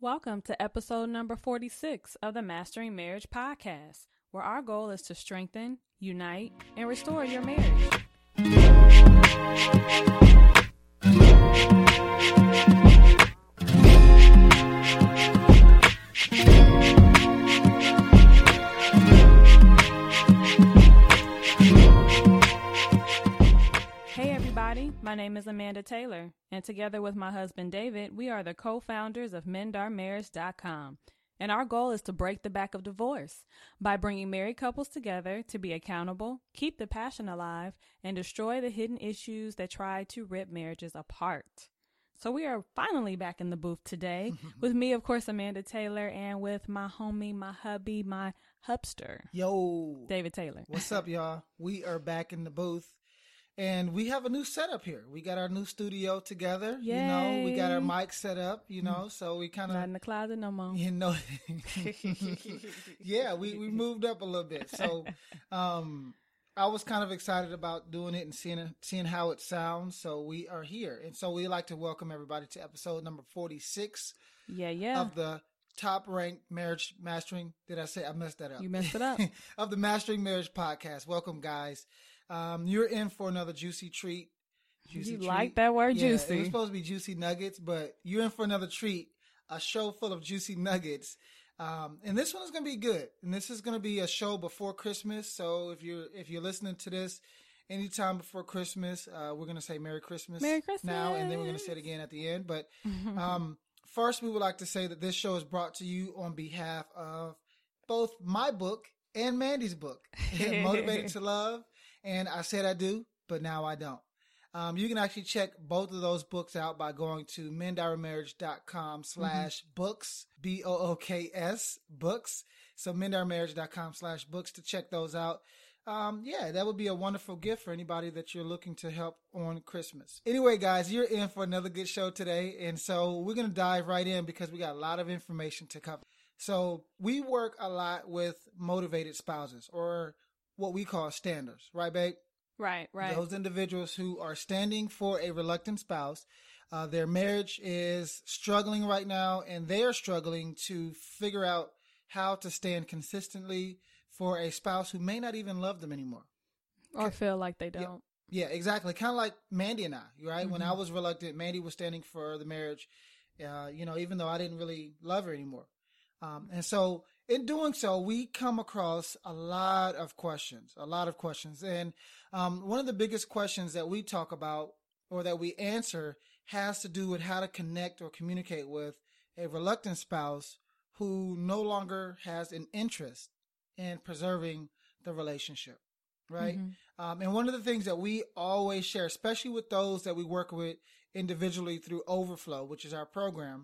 Welcome to episode number 46 of the Mastering Marriage podcast, where our goal is to strengthen, unite, and restore your marriage. Hey everybody, my name is Amanda Taylor, and together with my husband David, we are the co-founders of MendOurMarriage.com. And our goal is to break the back of divorce by bringing married couples together to be accountable, keep the passion alive, and destroy the hidden issues that try to rip marriages apart. So we are finally back in the booth today with me, of course, Amanda Taylor, and with my homie, my hubby, my hubster, Yo, David Taylor. What's up, y'all? We are back in the booth. And we have a new setup here. We got our new studio together. Yay. You know, we got our mic set up, so we kind of... Not in the closet no more. Yeah, we moved up a little bit. So I was kind of excited about doing it and seeing how it sounds. So we are here. And so we'd like to welcome everybody to episode number 46 of the top-ranked marriage mastering. Did I say I messed that up? You messed it up. Of the Mastering Marriage podcast. Welcome, guys. You're in for another juicy treat. You like that word, juicy. It was supposed to be juicy nuggets, but you're in for another treat, a show full of juicy nuggets. And this one is going to be good. And this is going to be a show before Christmas. So if you're listening to this anytime before Christmas, we're going to say Merry Christmas, now, and then we're going to say it again at the end. But first, we would like to say that this show is brought to you on behalf of both my book and Mandy's book, Motivated to Love. And I said I do, but now I don't. You can actually check both of those books out by going to mendourmarriage.com/books, BOOKS, books. So mendourmarriage.com/books to check those out. That would be a wonderful gift for anybody that you're looking to help on Christmas. Anyway, guys, you're in for another good show today. And so we're going to dive right in because we got a lot of information to cover. So we work a lot with motivated spouses, or what we call standers, right, babe? Right. Those individuals who are standing for a reluctant spouse. Their marriage is struggling right now, and they are struggling to figure out how to stand consistently for a spouse who may not even love them anymore. Or feel like they don't. Yeah, exactly. Kind of like Mandy and I, right? Mm-hmm. When I was reluctant, Mandy was standing for the marriage, even though I didn't really love her anymore. And so in doing so, we come across a lot of questions. And one of the biggest questions that we talk about or that we answer has to do with how to connect or communicate with a reluctant spouse who no longer has an interest in preserving the relationship, right? Mm-hmm. And one of the things that we always share, especially with those that we work with individually through Overflow, which is our program,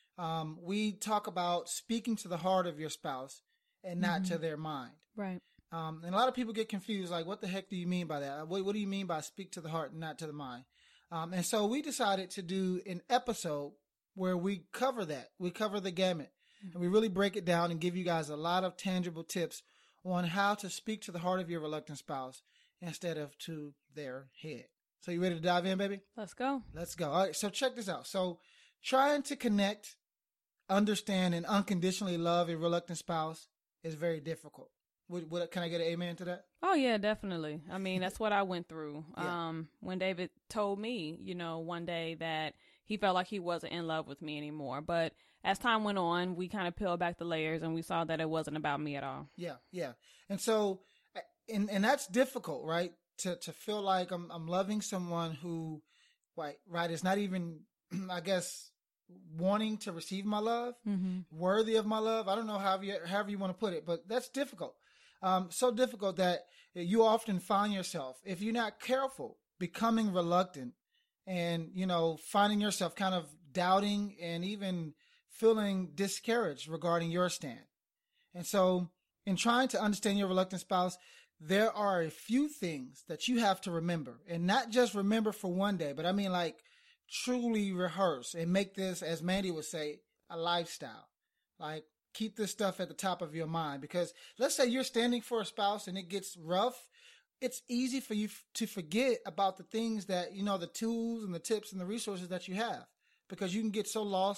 we talk about speaking to the heart of your spouse and not to their mind. Right. And a lot of people get confused, like, what the heck do you mean by that? What do you mean by speak to the heart and not to the mind? And so we decided to do an episode where we cover that. We cover the gamut. And we really break it down and give you guys a lot of tangible tips on how to speak to the heart of your reluctant spouse instead of to their head. So you ready to dive in, baby? Let's go. All right, so check this out. So trying to connect, understand, and unconditionally love a reluctant spouse is very difficult. Can I get an amen to that? Oh, yeah, definitely. I mean, that's what I went through. Yeah. When David told me, one day that he felt like he wasn't in love with me anymore. But as time went on, we kind of peeled back the layers and we saw that it wasn't about me at all. Yeah. And so, and that's difficult, right? To feel like I'm loving someone who, right, is not even, I guess, wanting to receive my love, worthy of my love. I don't know however you want to put it, but that's difficult. So difficult that you often find yourself, if you're not careful, becoming reluctant and, finding yourself kind of doubting and even feeling discouraged regarding your stand. And so in trying to understand your reluctant spouse, there are a few things that you have to remember, and not just remember for one day, but I mean like truly rehearse and make this, as Mandy would say, a lifestyle. Like, keep this stuff at the top of your mind, because let's say you're standing for a spouse and it gets rough. It's easy for you to forget about the things that, the tools and the tips and the resources that you have, because you can get so lost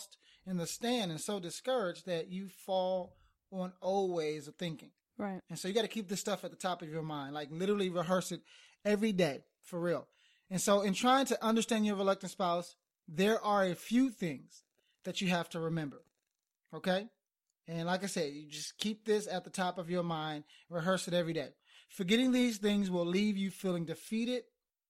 in the stand and so discouraged that you fall on old ways of thinking. Right. And so you got to keep this stuff at the top of your mind, like literally rehearse it every day, for real. And so in trying to understand your reluctant spouse, there are a few things that you have to remember. Okay? And like I said, you just keep this at the top of your mind, rehearse it every day. Forgetting these things will leave you feeling defeated,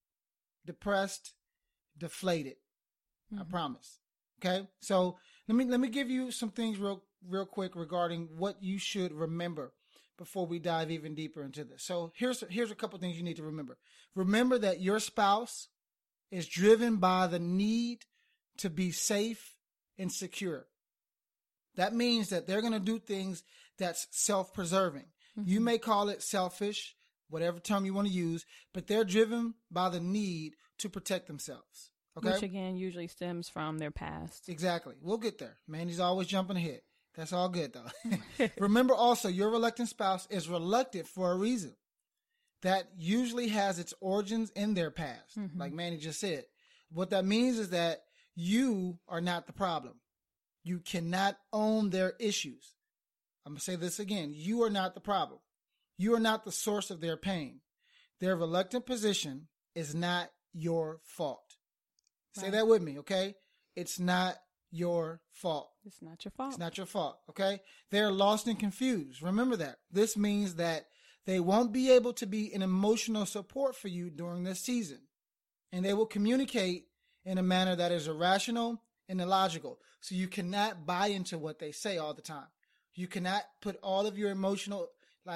depressed, deflated. I promise. Okay? So let me give you some things real quick regarding what you should remember before we dive even deeper into this. So here's a couple things you need to remember. Remember that your spouse is driven by the need to be safe and secure. That means that they're going to do things that's self-preserving. You may call it selfish, whatever term you want to use, but they're driven by the need to protect themselves. Okay? Which again usually stems from their past. Exactly. We'll get there. Mandy's always jumping ahead. That's all good though. Remember also, your reluctant spouse is reluctant for a reason that usually has its origins in their past. Like Mandy just said. What that means is that you are not the problem. You cannot own their issues. I'm going to say this again. You are not the problem. You are not the source of their pain. Their reluctant position is not your fault. Say that with me, okay? It's not your fault. It's not your fault. It's not your fault, okay? They're lost and confused. Remember that. This means that they won't be able to be an emotional support for you during this season. And they will communicate in a manner that is irrational and illogical. So you cannot buy into what they say all the time. You cannot put all of your emotional,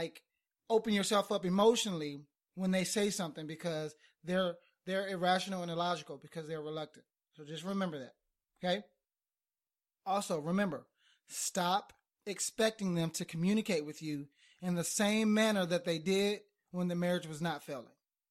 open yourself up emotionally when they say something because they're irrational and illogical because they're reluctant. So just remember that, okay? Also, remember, stop expecting them to communicate with you in the same manner that they did when the marriage was not failing.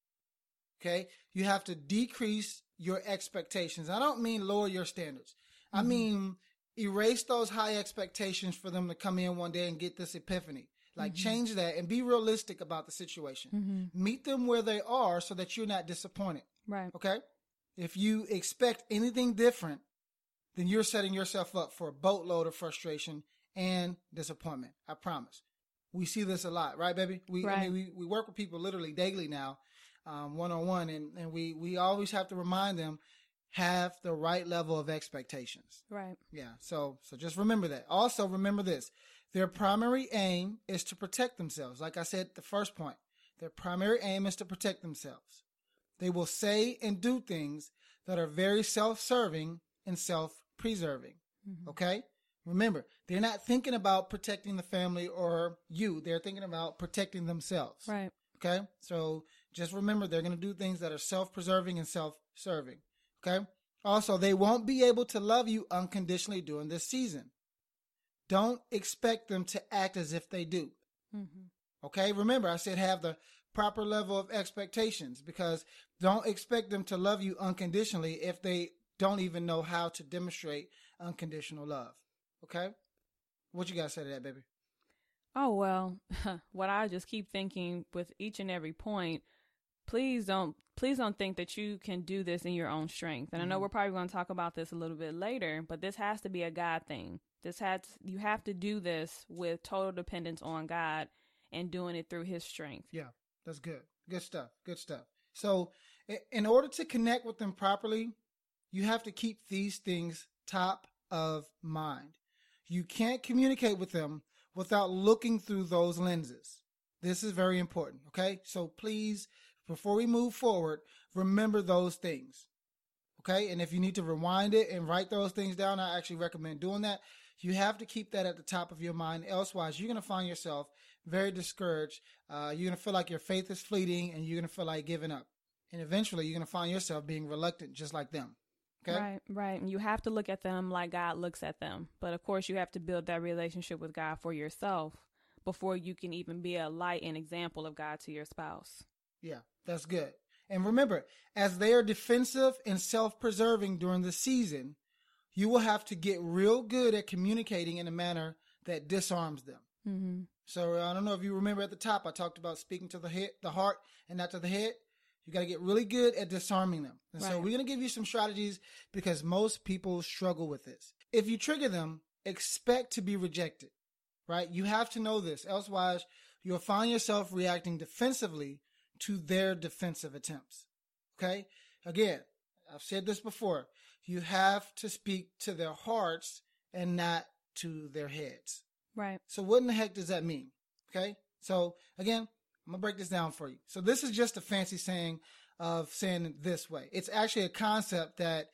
Okay? You have to decrease your expectations. I don't mean lower your standards. I mean, erase those high expectations for them to come in one day and get this epiphany. Change that and be realistic about the situation. Meet them where they are so that you're not disappointed. Right. Okay? If you expect anything different, then you're setting yourself up for a boatload of frustration and disappointment. I promise. We see this a lot, right, baby? We work with people literally daily now, one-on-one, and we always have to remind them, have the right level of expectations. Right. Yeah. So just remember that. Also, remember this. Their primary aim is to protect themselves. Like I said, the first point, their primary aim is to protect themselves. They will say and do things that are very self-serving and self-preserving. Okay? Remember, they're not thinking about protecting the family or you. They're thinking about protecting themselves. Right. Okay? So just remember, they're going to do things that are self-preserving and self-serving. Okay? Also, they won't be able to love you unconditionally during this season. Don't expect them to act as if they do. Okay? Remember, I said have the proper level of expectations because don't expect them to love you unconditionally if they don't even know how to demonstrate unconditional love. Okay? What you got to say to that, baby? Oh, well, what I just keep thinking with each and every point, please don't think that you can do this in your own strength. And I know we're probably going to talk about this a little bit later, but this has to be a God thing. You have to do this with total dependence on God and doing it through his strength. Yeah, that's good. Good stuff. Good stuff. So in order to connect with them properly, you have to keep these things top of mind. You can't communicate with them without looking through those lenses. This is very important, okay? So please, before we move forward, remember those things, okay? And if you need to rewind it and write those things down, I actually recommend doing that. You have to keep that at the top of your mind. Elsewise, you're going to find yourself very discouraged. You're going to feel like your faith is fleeting and you're going to feel like giving up. And eventually, you're going to find yourself being reluctant just like them. Okay? Right. And you have to look at them like God looks at them. But of course, you have to build that relationship with God for yourself before you can even be a light and example of God to your spouse. Yeah, that's good. And remember, as they are defensive and self-preserving during the season, you will have to get real good at communicating in a manner that disarms them. So I don't know if you remember at the top, I talked about speaking to the heart and not to the head. You got to get really good at disarming them. And so we're going to give you some strategies because most people struggle with this. If you trigger them, expect to be rejected, right? You have to know this. Elsewise, you'll find yourself reacting defensively to their defensive attempts. Okay? Again, I've said this before. You have to speak to their hearts and not to their heads. Right. So what in the heck does that mean? Okay? So again, I'm going to break this down for you. So this is just a fancy saying of saying it this way. It's actually a concept that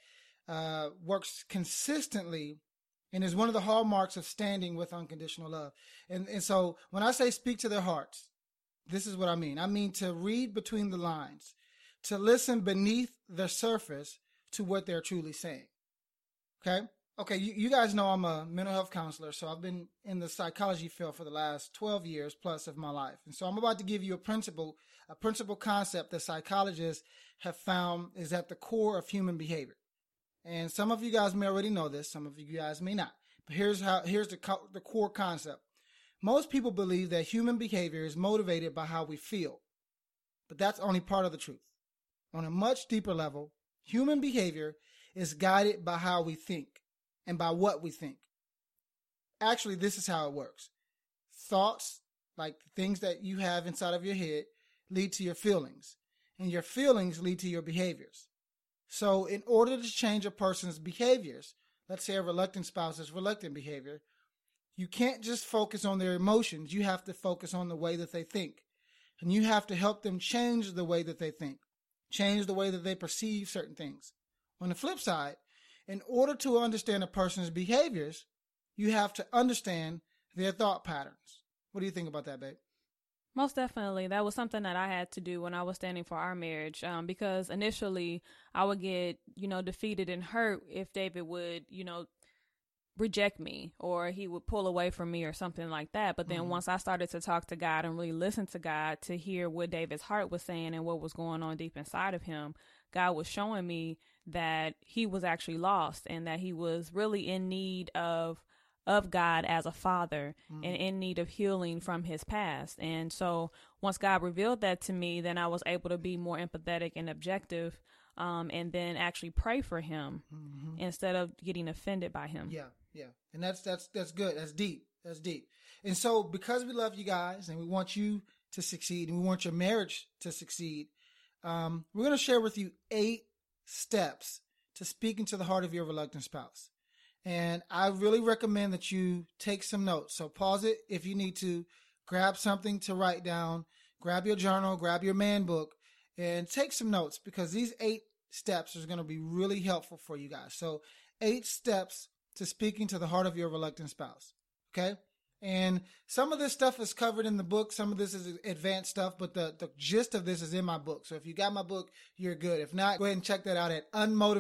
works consistently and is one of the hallmarks of standing with unconditional love. And so when I say speak to their hearts, this is what I mean. I mean to read between the lines, to listen beneath the surface to what they're truly saying. Okay? Okay, you guys know I'm a mental health counselor, so I've been in the psychology field for the last 12 years plus of my life. And so I'm about to give you a principle concept that psychologists have found is at the core of human behavior. And some of you guys may already know this, some of you guys may not. But here's the core concept. Most people believe that human behavior is motivated by how we feel. But that's only part of the truth. On a much deeper level, human behavior is guided by how we think and by what we think. Actually, this is how it works. Thoughts, like things that you have inside of your head, lead to your feelings. And your feelings lead to your behaviors. So in order to change a person's behaviors, let's say a reluctant spouse's reluctant behavior, you can't just focus on their emotions. You have to focus on the way that they think. And you have to help them change the way that they think, change the way that they perceive certain things. On the flip side, in order to understand a person's behaviors, you have to understand their thought patterns. What do you think about that, babe? Most definitely. That was something that I had to do when I was standing for our marriage, because initially I would get, defeated and hurt if David would, reject me or he would pull away from me or something like that. But then once I started to talk to God and really listen to God to hear what David's heart was saying and what was going on deep inside of him, God was showing me that he was actually lost and that he was really in need of God as a father and in need of healing from his past. And so once God revealed that to me, then I was able to be more empathetic and objective, and then actually pray for him instead of getting offended by him. Yeah. And that's good. That's deep. And so because we love you guys and we want you to succeed and we want your marriage to succeed, we're going to share with you 8 steps to speaking to the heart of your reluctant spouse. And I really recommend that you take some notes. So pause it if you need to, grab something to write down, grab your journal, grab your man book, and take some notes because these 8 steps are going to be really helpful for you guys. So 8 steps to speaking to the heart of your reluctant spouse. Okay? And some of this stuff is covered in the book. Some of this is advanced stuff, but the gist of this is in my book. So if you got my book, you're good. If not, go ahead and check that out at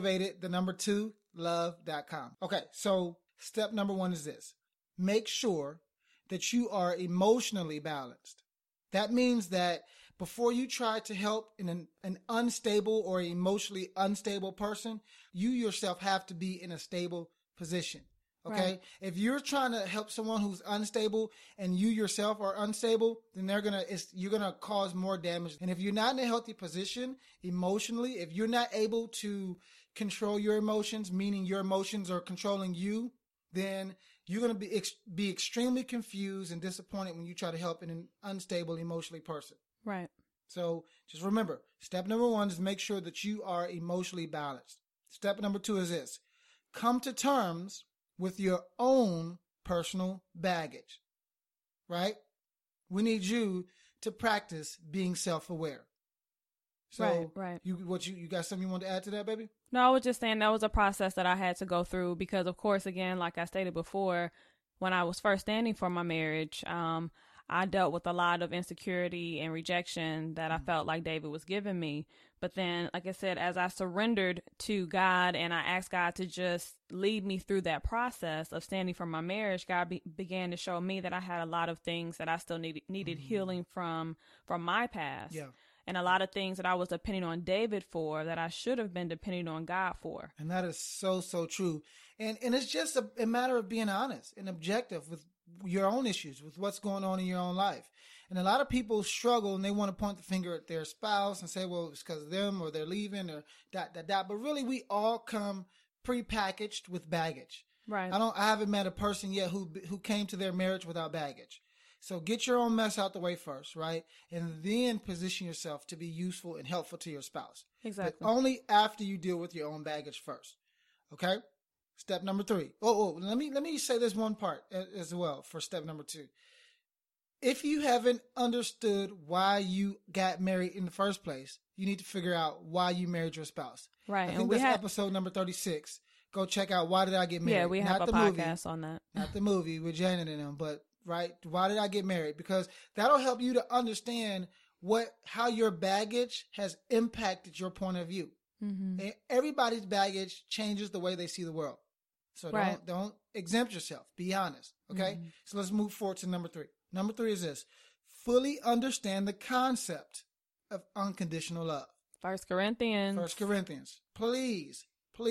unmotivated2love.com. Okay, so step number 1 is this. Make sure that you are emotionally balanced. That means that before you try to help an unstable or emotionally unstable person, you yourself have to be in a stable position. Okay. Right. If you're trying to help someone who's unstable and you yourself are unstable, then you're going to cause more damage. And if you're not in a healthy position emotionally, if you're not able to control your emotions, meaning your emotions are controlling you, then you're going to be extremely confused and disappointed when you try to help an unstable emotionally person. Right. So just remember, step number 1 is make sure that you are emotionally balanced. Step number 2 is this. Come to terms with your own personal baggage, right? We need you to practice being self-aware. So right. You got something you want to add to that, baby? No, I was just saying that was a process that I had to go through because, of course, again, like I stated before, when I was first standing for my marriage, I dealt with a lot of insecurity and rejection that I felt like David was giving me. But then, like I said, as I surrendered to God and I asked God to just lead me through that process of standing for my marriage, God began to show me that I had a lot of things that I still needed healing from my past. Yeah. And a lot of things that I was depending on David for that I should have been depending on God for. And that is so, so true. And it's just a matter of being honest and objective with your own issues, with what's going on in your own life. And a lot of people struggle and they want to point the finger at their spouse and say, well, it's because of them or they're leaving or ... But really, we all come prepackaged with baggage. Right. I haven't met a person yet who came to their marriage without baggage. So get your own mess out the way first, right? And then position yourself to be useful and helpful to your spouse. Exactly. But only after you deal with your own baggage first. Okay? Step number 3. Let me say this one part as well for step number 2. If you haven't understood why you got married in the first place, you need to figure out why you married your spouse. Right. I think that's episode number 36. Go check out Why Did I Get Married? Yeah, we have a podcast on that. Not the movie with Janet and them, but right? Why did I get married? Because that'll help you to understand how your baggage has impacted your point of view. Mm-hmm. And everybody's baggage changes the way they see the world. So don't exempt yourself. Be honest. Okay. Mm-hmm. So let's move forward to number 3. Number 3 is this: fully understand the concept of unconditional love. 1 Corinthians. 1 Corinthians. Please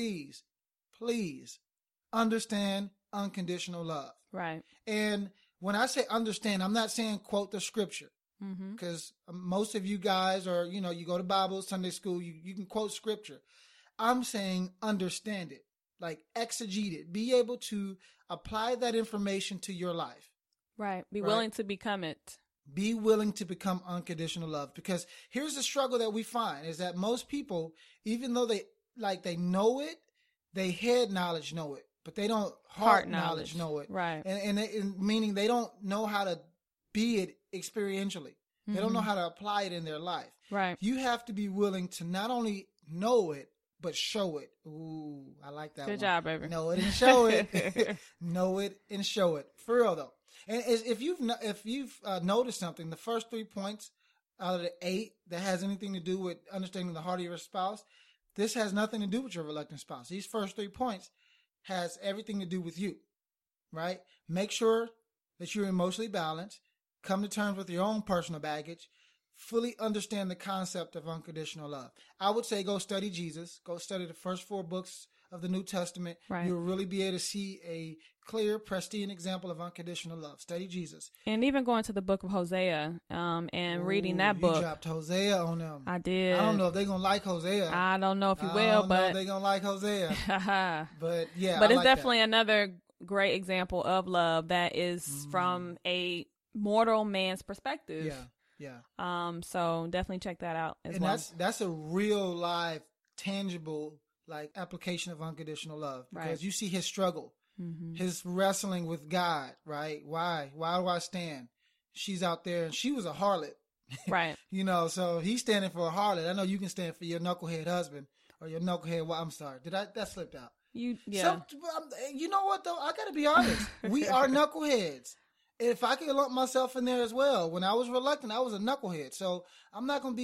understand unconditional love. Right. And when I say understand, I'm not saying quote the scripture, Mm-hmm. because most of you guys are, you go to Bible, Sunday school, you can quote scripture. I'm saying understand it, like exegete it, be able to apply that information to your life. Right. Be willing to become it. Be willing to become unconditional love, because here's the struggle that we find is that most people, even though they know it, they head knowledge know it, but they don't heart knowledge know it. Right. And meaning they don't know how to be it experientially. They don't know how to apply it in their life. Right. You have to be willing to not only know it, but show it. Ooh, I like that. Good job, baby. Know it and show it. Know it and show it. For real though. And if you've noticed something, the first 3 points out of the 8 that has anything to do with understanding the heart of your spouse, this has nothing to do with your reluctant spouse. These first 3 points has everything to do with you, right? Make sure that you're emotionally balanced, come to terms with your own personal baggage, fully understand the concept of unconditional love. I would say go study Jesus, go study the first 4 books of the New Testament. Right. You'll really be able to see a clear, pristine example of unconditional love. Study Jesus. And even going to the book of Hosea and reading that book. You dropped Hosea on them. I did. I don't know if they're going to like Hosea. I don't know if you will, I don't know but if they're going to like Hosea. But yeah, but I it's like definitely that. another great example of love that is from a mortal man's perspective. Yeah. So definitely check that out as And well. that's a real live, tangible application of unconditional love, because Right. you see his struggle, his wrestling with God, right? Why do I stand? She's out there and she was a harlot, Right. So he's standing for a harlot. I know you can stand for your knucklehead husband or your knucklehead. Well, I'm sorry. That slipped out? Yeah. You know what though? I got to be honest. We are knuckleheads. If I could lump myself in there as well, when I was reluctant, I was a knucklehead. So I'm not gonna be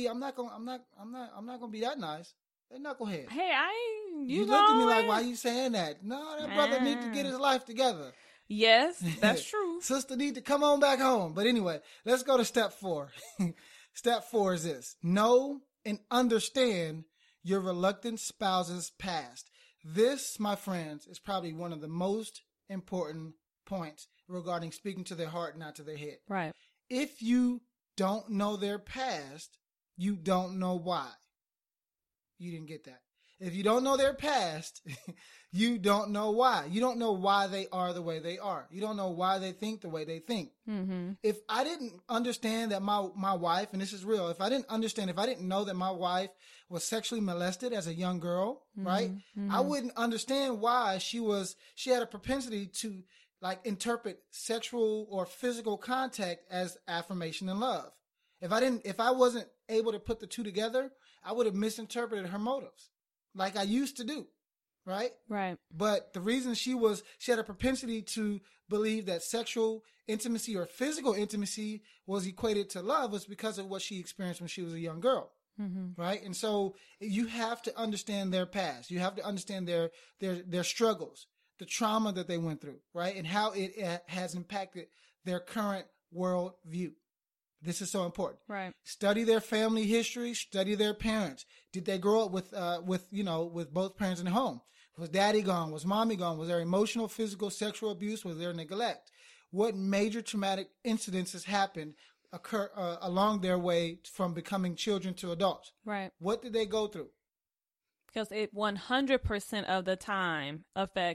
that nice. They knucklehead. Hey, You looked at me like, why are you saying that? No, that brother need to get his life together. Yes, that's true. Sister need to come on back home. But anyway, let's go to step 4. Step 4 is this: know and understand your reluctant spouse's past. This, my friends, is probably one of the most important points regarding speaking to their heart, not to their head. Right. If you don't know their past, you don't know why. You didn't get that. If you don't know their past, you don't know why. You don't know why they are the way they are. You don't know why they think the way they think. Mm-hmm. If I didn't understand that my wife, and this is real, if I didn't know that my wife was sexually molested as a young girl, right? Mm-hmm. I wouldn't understand why she had a propensity to interpret sexual or physical contact as affirmation and love. If I wasn't able to put the two together, I would have misinterpreted her motives like I used to do. Right? Right. But the reason she had a propensity to believe that sexual intimacy or physical intimacy was equated to love was because of what she experienced when she was a young girl. Mm-hmm. Right? And so you have to understand their past. You have to understand their struggles, the trauma that they went through, right? And how it has impacted their current world view. This is so important. Right. Study their family history. Study their parents. Did they grow up with both parents in the home? Was daddy gone? Was mommy gone? Was there emotional, physical, sexual abuse? Was there neglect? What major traumatic incidences happened occur along their way from becoming children to adults? Right. What did they go through? Because it 100% of the time affects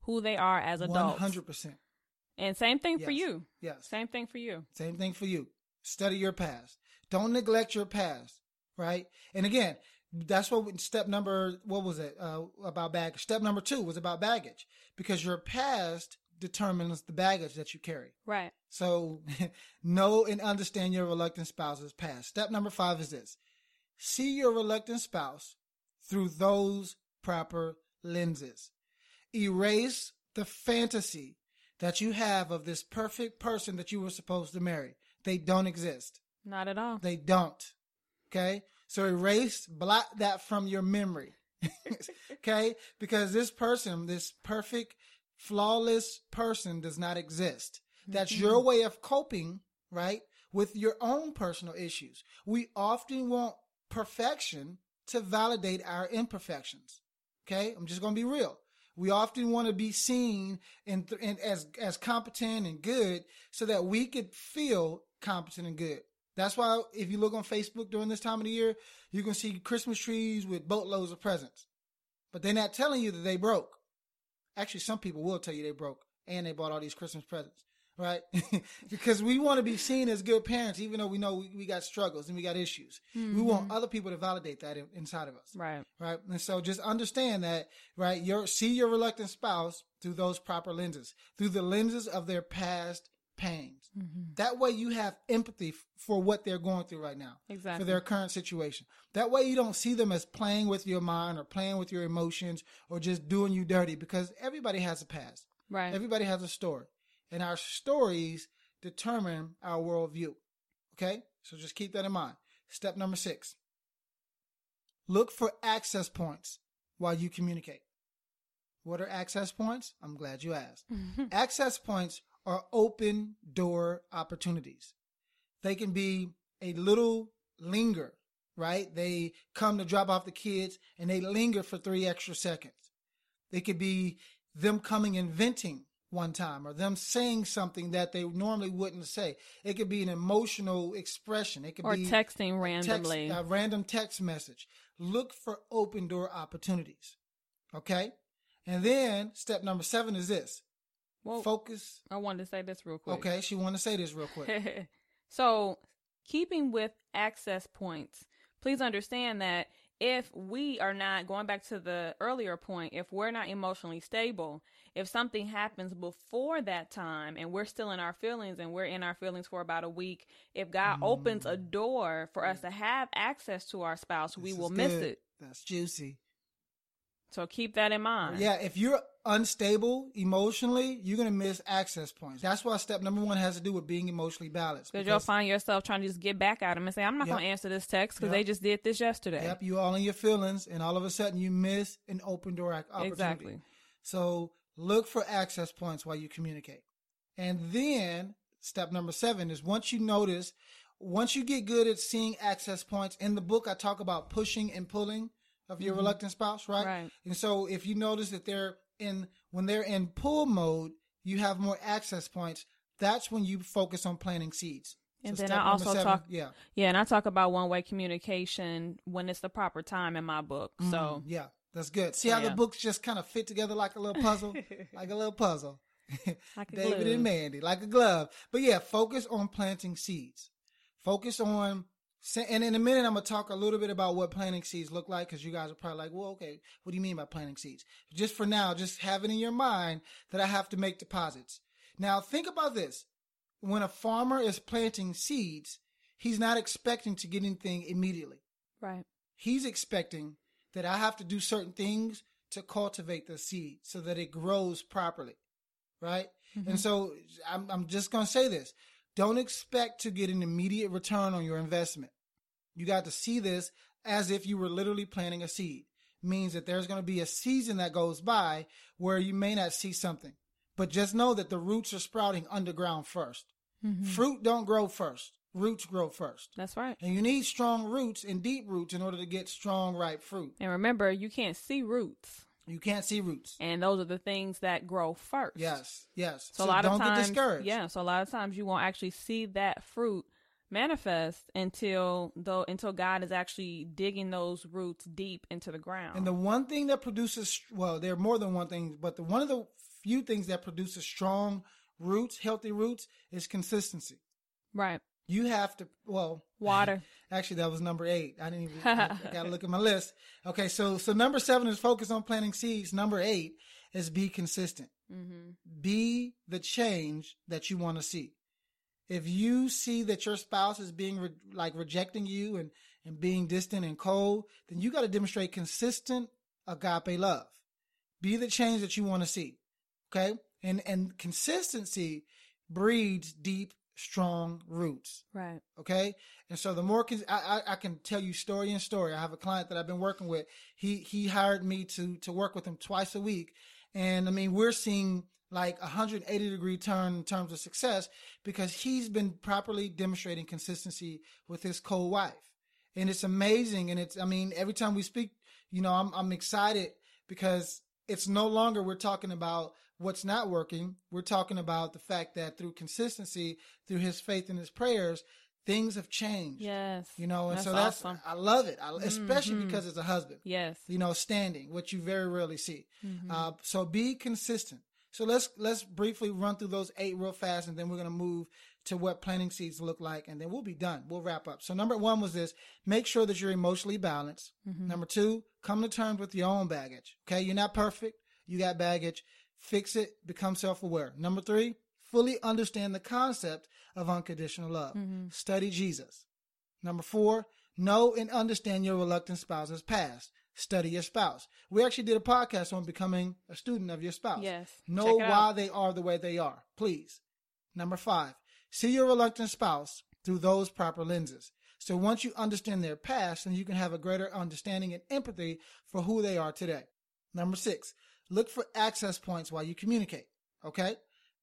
who they are as adults. 100%. And same thing for Yes. you. Yes. Same thing for you. Same thing for you. Study your past. Don't neglect your past, right? And again, that's what step number, what was it? About baggage. Step number 2 was about baggage, because your past determines the baggage that you carry. Right. So know and understand your reluctant spouse's past. Step number 5 is this. See your reluctant spouse through those proper lenses. Erase the fantasy that you have of this perfect person that you were supposed to marry. They don't exist. Not at all. They don't. Okay? So blot that from your memory. Okay? Because this person, this perfect, flawless person does not exist. That's your way of coping, right, with your own personal issues. We often want perfection to validate our imperfections. Okay? I'm just going to be real. We often want to be seen as competent and good so that we could feel competent and good. That's why if you look on Facebook during this time of the year, you can see Christmas trees with boatloads of presents. But they're not telling you that they broke. Actually, some people will tell you they broke and they bought all these Christmas presents, right? Because we want to be seen as good parents, even though we know we got struggles and we got issues. We want other people to validate that inside of us. Right. Right. And so just understand that, right? See your reluctant spouse through those proper lenses, through the lenses of their past pains. That way you have empathy for what they're going through right now. Exactly. For their current situation. That way you don't see them as playing with your mind or playing with your emotions or just doing you dirty, because everybody has a past. Right. Everybody has a story. And our stories determine our worldview. Okay? So just keep that in mind. Step number 6. Look for access points while you communicate. What are access points? I'm glad you asked. Access points are open door opportunities. They can be a little linger, right? They come to drop off the kids and they linger for 3 extra seconds. It could be them coming and venting one time, or them saying something that they normally wouldn't say. It could be an emotional expression. It could be texting randomly. A random text message. Look for open door opportunities. Okay? And then step number 7 is this. Well, focus. I wanted to say this real quick. Okay, she wanted to say this real quick. So, keeping with access points, please understand that if we are not, going back to the earlier point, if we're not emotionally stable, if something happens before that time and we're still in our feelings and we're in our feelings for about a week, if God opens a door for us to have access to our spouse, we will miss it. That's juicy. So keep that in mind. Yeah, if you're unstable emotionally, you're going to miss access points. That's why step number 1 has to do with being emotionally balanced. Because you'll find yourself trying to just get back at them and say, I'm not going to answer this text because they just did this yesterday. Yep, you're all in your feelings, and all of a sudden you miss an open door opportunity. Exactly. So look for access points while you communicate. And then step number 7 is once you get good at seeing access points, in the book I talk about pushing and pulling of your reluctant spouse, right? Right. And so if you notice that when they're in pull mode, you have more access points. That's when you focus on planting seeds. And so then I also 7, and I talk about one-way communication when it's the proper time in my book. So yeah, that's good. See how the books just kind of fit together like a little puzzle, like a little puzzle. Like a David glove. and Mandy, like a glove. But yeah, focus on planting seeds. Focus on. And in a minute, I'm going to talk a little bit about what planting seeds look like, because you guys are probably like, well, okay, what do you mean by planting seeds? Just for now, just have it in your mind that I have to make deposits. Now, think about this. When a farmer is planting seeds, he's not expecting to get anything immediately. Right. He's expecting that I have to do certain things to cultivate the seed so that it grows properly, right? And so I'm just going to say this. Don't expect to get an immediate return on your investment. You got to see this as if you were literally planting a seed. Means that there's going to be a season that goes by where you may not see something. But just know that the roots are sprouting underground first. Fruit don't grow first. Roots grow first. That's right. And you need strong roots and deep roots in order to get strong, ripe fruit. And remember, you can't see roots. You can't see roots. And those are the things that grow first. Yes. So a lot don't of times, get discouraged. Yeah. So a lot of times you won't actually see that fruit manifest until God is actually digging those roots deep into the ground. And the one thing that produces, well, there are more than one thing, but one of the few things that produces strong roots, healthy roots, is consistency. Right. You have to, water. Actually, that was number 8. I didn't even, I got to look at my list. Okay. So number 7 is focus on planting seeds. Number 8 is be consistent. Mm-hmm. Be the change that you want to see. If you see that your spouse is being rejecting you and being distant and cold, then you got to demonstrate consistent agape love. Be the change that you want to see. Okay. And consistency breeds deep, strong roots. Right. Okay. And so the more, I can tell you story and story. I have a client that I've been working with. He hired me to work with him twice a week. And I mean, we're seeing like 180-degree turn in terms of success because he's been properly demonstrating consistency with his co-wife. And it's amazing. And every time we speak, I'm excited because it's no longer we're talking about what's not working. We're talking about the fact that through consistency, through his faith and his prayers, things have changed. Yes. And that's so awesome. I love it, especially because it's a husband. Yes. Standing, which you very rarely see. Mm-hmm. So be consistent. So let's briefly run through those 8 real fast, and then we're going to move to what planting seeds look like, and then we'll be done. We'll wrap up. So number 1 was this: make sure that you're emotionally balanced. Mm-hmm. Number 2, come to terms with your own baggage. Okay, you're not perfect. You got baggage. Fix it. Become self-aware. Number 3, fully understand the concept of unconditional love. Mm-hmm. Study Jesus. Number 4, know and understand your reluctant spouse's past. Study your spouse. We actually did a podcast on becoming a student of your spouse. Yes. Know why they are the way they are, please. Number 5, see your reluctant spouse through those proper lenses. So once you understand their past, then you can have a greater understanding and empathy for who they are today. Number 6, look for access points while you communicate. Okay?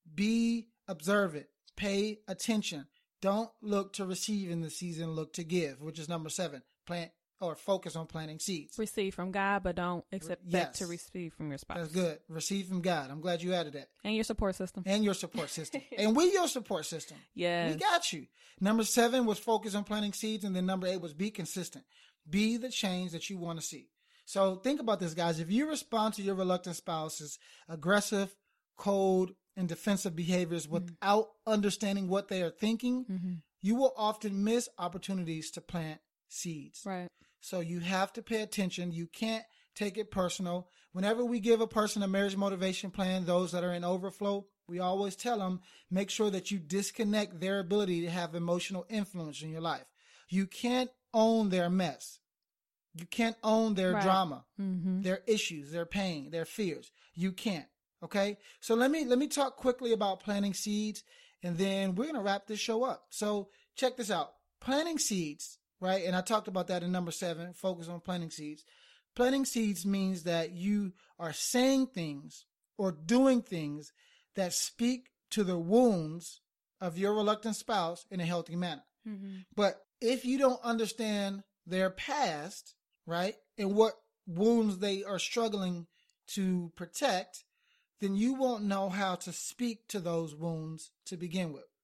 Be observant. Pay attention. Don't look to receive in the season, look to give, which is number 7. Plant or focus on planting seeds. Receive from God, but don't expect to receive from your spouse. That's good. Receive from God. I'm glad you added that. And your support system. And your support system. And we your support system. Yes. We got you. Number 7 was focus on planting seeds. And then number 8 was be consistent. Be the change that you want to see. So think about this, guys. If you respond to your reluctant spouse's aggressive, cold, and defensive behaviors without understanding what they are thinking, you will often miss opportunities to plant seeds. Right. So you have to pay attention. You can't take it personal. Whenever we give a person a marriage motivation plan, those that are in overflow, we always tell them, make sure that you disconnect their ability to have emotional influence in your life. You can't own their mess. You can't own their drama, their issues, their pain, their fears. You can't. Okay. So let me talk quickly about planting seeds, and then we're going to wrap this show up. So check this out. Planting seeds, right? And I talked about that in number 7, focus on planting seeds. Planting seeds means that you are saying things or doing things that speak to the wounds of your reluctant spouse in a healthy manner. But if you don't understand their past, right, and what wounds they are struggling to protect, then you won't know how to speak to those wounds to begin with.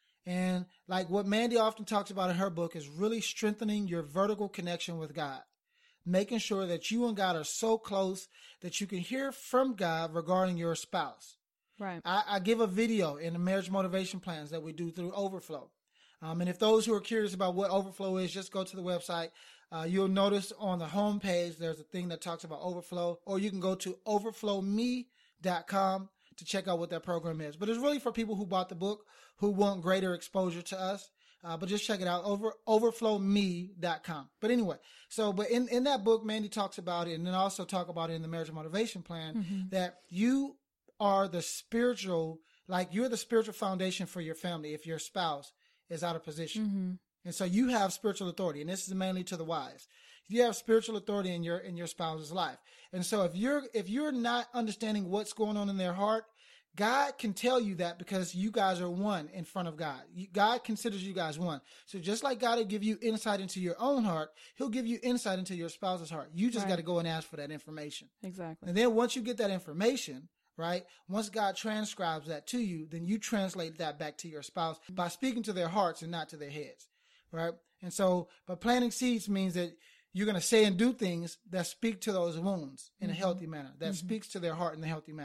And like what Mandy often talks about in her book is really strengthening your vertical connection with God, making sure that you and God are so close that you can hear from God regarding your spouse. Right. I give a video in the marriage motivation plans that we do through Overflow. And if those who are curious about what Overflow is, just go to the website. You'll notice on the homepage, there's a thing that talks about Overflow, or you can go to overflowme.com to check out what that program is. But it's really for people who bought the book, who want greater exposure to us. But just check it out, overflowme.com. But anyway, but in that book, Mandy talks about it, and then also talk about it in the marriage motivation plan, that you are the spiritual, you're the spiritual foundation for your family if your spouse is out of position. And so you have spiritual authority, and this is mainly to the wives. You have spiritual authority in your spouse's life. And so if you're not understanding what's going on in their heart, God can tell you that because you guys are one in front of God. God considers you guys one. So just like God will give you insight into your own heart, he'll give you insight into your spouse's heart. You just got to go and ask for that information. Exactly. And then once you get that information, right, once God transcribes that to you, then you translate that back to your spouse by speaking to their hearts and not to their heads, right? And so, but planting seeds means that you're going to say and do things that speak to those wounds in a healthy manner, that speaks to their heart in a healthy manner.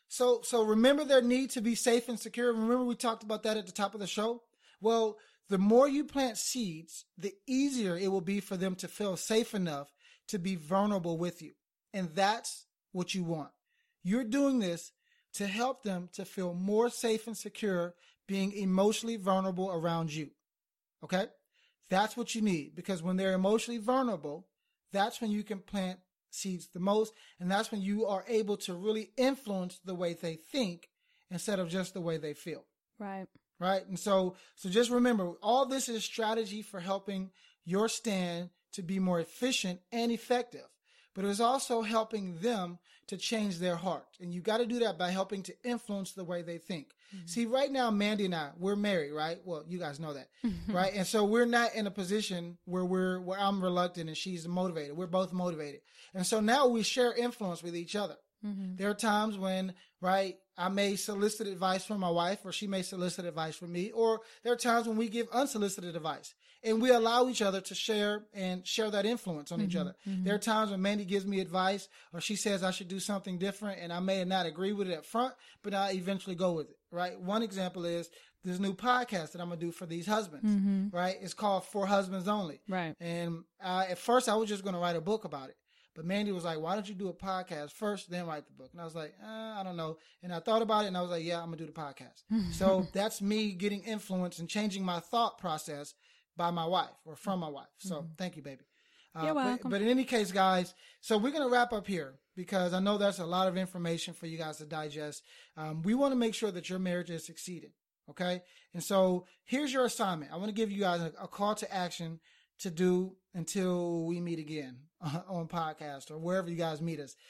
So remember their need to be safe and secure. Remember we talked about that at the top of the show? Well, the more you plant seeds, the easier it will be for them to feel safe enough to be vulnerable with you. And that's what you want. You're doing this to help them to feel more safe and secure being emotionally vulnerable around you. Okay? That's what you need, because when they're emotionally vulnerable, that's when you can plant seeds the most, and that's when you are able to really influence the way they think instead of just the way they feel. Right. Right? And so just remember, all this is strategy for helping your stand to be more efficient and effective, but it is also helping them to change their heart. And you got to do that by helping to influence the way they think. Mm-hmm. See, right now, Mandy and I, we're married, right? Well, you guys know that, right? And so we're not in a position where I'm reluctant and she's motivated. We're both motivated. And so now we share influence with each other. Mm-hmm. There are times when, right, I may solicit advice from my wife, or she may solicit advice from me, or there are times when we give unsolicited advice. And we allow each other to share that influence on each other. Mm-hmm. There are times when Mandy gives me advice, or she says I should do something different, and I may not agree with it up front, but I eventually go with it, right? One example is this new podcast that I'm going to do for these husbands, right? It's called For Husbands Only. Right. And at first I was just going to write a book about it. But Mandy was like, why don't you do a podcast first, then write the book? And I was like, I don't know. And I thought about it, and I was like, yeah, I'm going to do the podcast. So that's me getting influence and changing my thought process by my wife or from my wife. So thank you, baby. You're welcome. But in any case, guys, so we're going to wrap up here because I know that's a lot of information for you guys to digest. We want to make sure that your marriage is succeeding, okay? And so here's your assignment. I want to give you guys a call to action to do until we meet again on podcast or wherever you guys meet us.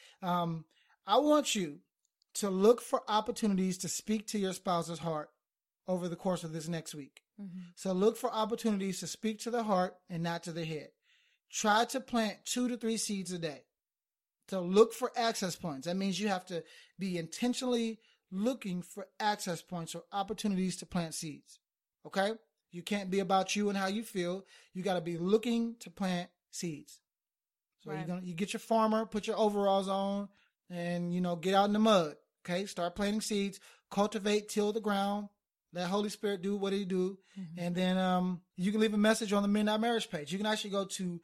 I want you to look for opportunities to speak to your spouse's heart over the course of this next week. Mm-hmm. So look for opportunities to speak to the heart and not to the head. Try to plant 2 to 3 seeds a day. So look for access points. That means you have to be intentionally looking for access points or opportunities to plant seeds. Okay? You can't be about you and how you feel. You got to be looking to plant seeds. So right. You get your farmer, put your overalls on, and, get out in the mud. Okay? Start planting seeds. Cultivate, till the ground. Let Holy Spirit do what he do. Mm-hmm. And then you can leave a message on the Men That Marriage page. You can actually go to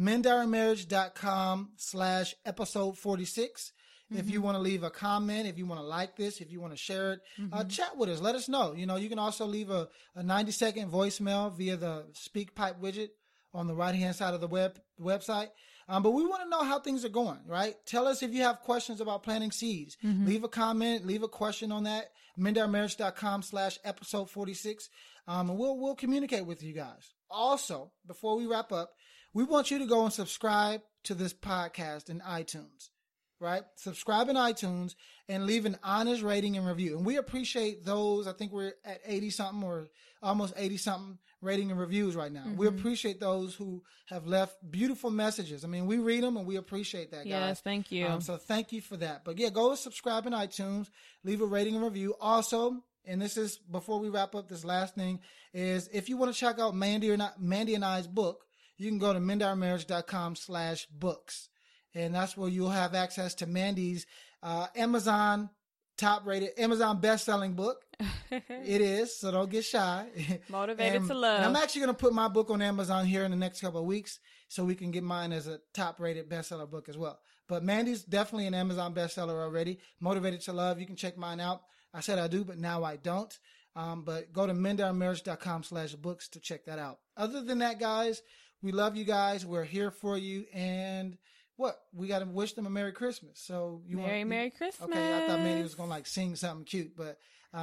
mendotmarriage.com/episode 46. Mm-hmm. If you want to leave a comment, if you want to like this, if you want to share it, chat with us. Let us know. You can also leave a 90-second voicemail via the SpeakPipe widget on the right-hand side of the website. But we want to know how things are going, right? Tell us if you have questions about planting seeds. Mm-hmm. Leave a comment, leave a question on that. mendotmarriage.com/episode 46. And we'll communicate with you guys. Also, before we wrap up, we want you to go and subscribe to this podcast in iTunes, right? Subscribe in iTunes and leave an honest rating and review. And we appreciate those. I think we're at 80 something or almost 80 something rating and reviews right now. Mm-hmm. We appreciate those who have left beautiful messages. I mean, we read them and we appreciate that, guys. Yes, thank you. So thank you for that. But yeah, go and subscribe in iTunes, leave a rating and review. Also, and this is before we wrap up, this last thing is if you want to check out Mandy and I's book, you can go to mendotmarriage.com/books. And that's where you'll have access to Mandy's Amazon top-rated, Amazon best-selling book. It is, so don't get shy. Motivated to Love. And I'm actually going to put my book on Amazon here in the next couple of weeks so we can get mine as a top-rated bestseller book as well. But Mandy's definitely an Amazon bestseller already. Motivated to Love. You can check mine out. I said I do, but now I don't. But go to mendotmarriage.com/books to check that out. Other than that, guys, we love you guys. We're here for you. And what? We got to wish them a Merry Christmas. So Merry Christmas. Okay, I thought Mandy was going to sing something cute, but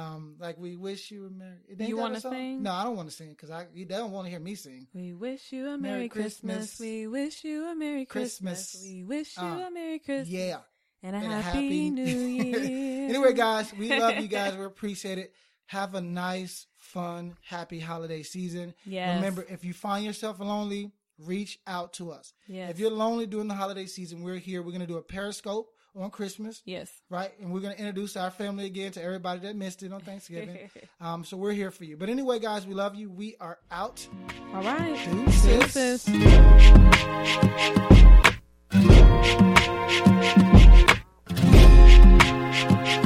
we wish you a Merry. You want to sing? No, I don't want to sing because they don't want to hear me sing. We wish you a Merry Christmas. We wish you a Merry Christmas. We wish you a Merry Christmas. Yeah. And a happy New Year. Anyway, guys, we love you guys. We appreciate it. Have a nice, fun, happy holiday season. Yes. Remember, if you find yourself lonely, reach out to us. Yes. If you're lonely during the holiday season, we're here. We're going to do a Periscope on Christmas. Yes. Right? And we're going to introduce our family again to everybody that missed it on Thanksgiving. So we're here for you. But anyway, guys, we love you. We are out. All right. Deuces. Deuces.